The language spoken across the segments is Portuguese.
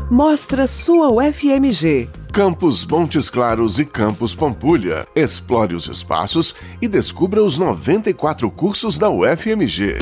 Mostra sua UFMG. Campus Montes Claros e Campus Pampulha. Explore os espaços e descubra os 94 cursos da UFMG.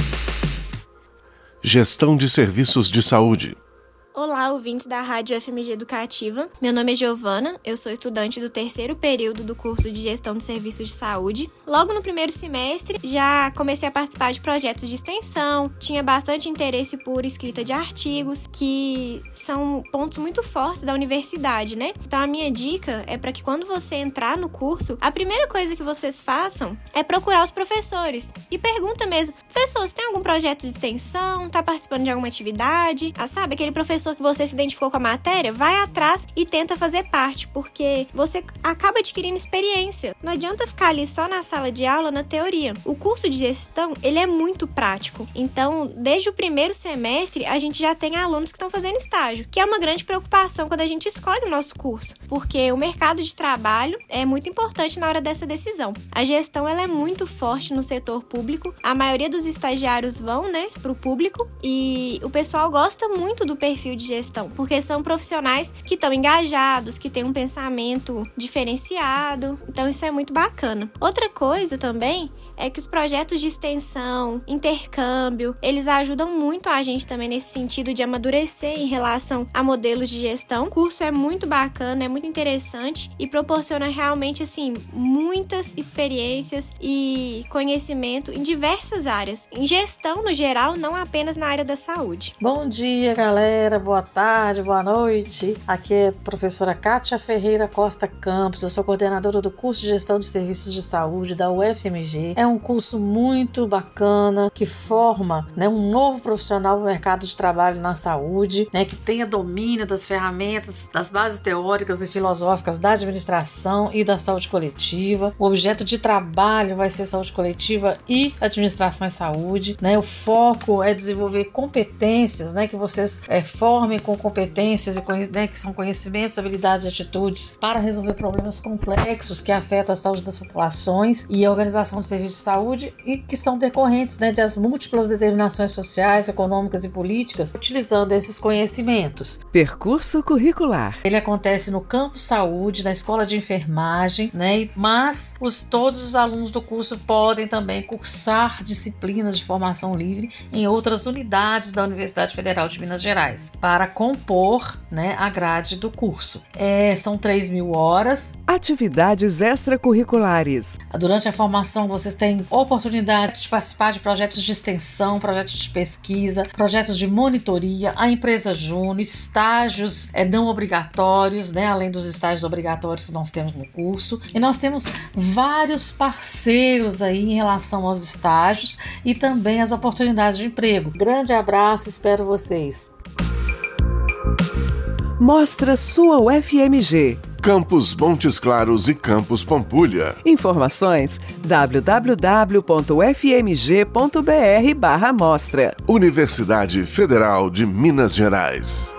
Gestão de Serviços de Saúde. Olá, ouvintes da Rádio FMG Educativa. Meu nome é Giovana, eu sou estudante do 3º período do curso de Gestão de Serviços de Saúde. Logo no primeiro semestre, já comecei a participar de projetos de extensão, tinha bastante interesse por escrita de artigos, que são pontos muito fortes da universidade, né? Então a minha dica é para que quando você entrar no curso, a primeira coisa que vocês façam é procurar os professores e pergunta mesmo: professor, você tem algum projeto de extensão? Tá participando de alguma atividade? Sabe, aquele professor que você se identificou com a matéria, vai atrás e tenta fazer parte, porque você acaba adquirindo experiência. Não adianta ficar ali só na sala de aula, na teoria. O curso de gestão, ele é muito prático. Então, desde o primeiro semestre, a gente já tem alunos que estão fazendo estágio, que é uma grande preocupação quando a gente escolhe o nosso curso, porque o mercado de trabalho é muito importante na hora dessa decisão. A gestão, ela é muito forte no setor público. A maioria dos estagiários vão, né, para o público, e o pessoal gosta muito do perfil de gestão, porque são profissionais que estão engajados, que têm um pensamento diferenciado, então isso é muito bacana. Outra coisa também é que os projetos de extensão, intercâmbio, eles ajudam muito a gente também nesse sentido de amadurecer em relação a modelos de gestão. O curso é muito bacana, é muito interessante e proporciona realmente, assim, muitas experiências e conhecimento em diversas áreas, em gestão no geral, não apenas na área da saúde. Bom dia, galera, boa tarde, boa noite. Aqui é a professora Kátia Ferreira Costa Campos, eu sou coordenadora do curso de Gestão de Serviços de Saúde da UFMG. É um curso muito bacana que forma, né, um novo profissional no mercado de trabalho na saúde, né, que tenha domínio das ferramentas, das bases teóricas e filosóficas da administração e da saúde coletiva. O objeto de trabalho vai ser saúde coletiva e administração em saúde, né? O foco é desenvolver competências, né, que vocês formem com competências e, né, que são conhecimentos, habilidades e atitudes para resolver problemas complexos que afetam a saúde das populações e a organização de serviços de saúde e que são decorrentes, né, das múltiplas determinações sociais, econômicas e políticas, utilizando esses conhecimentos. Percurso curricular. Ele acontece no Campus Saúde, na Escola de Enfermagem, né, mas todos os alunos do curso podem também cursar disciplinas de formação livre em outras unidades da Universidade Federal de Minas Gerais, para compor, né, a grade do curso. São 3.000 horas. Atividades extracurriculares. Durante a formação, vocês têm oportunidade de participar de projetos de extensão, projetos de pesquisa, projetos de monitoria, a empresa júnior, estágios não obrigatórios, né, além dos estágios obrigatórios que nós temos no curso. E nós temos vários parceiros aí em relação aos estágios e também as oportunidades de emprego. Grande abraço, espero vocês. Mostra sua UFMG. Campus Montes Claros e Campus Pampulha. Informações: www.ufmg.br/mostra. Universidade Federal de Minas Gerais.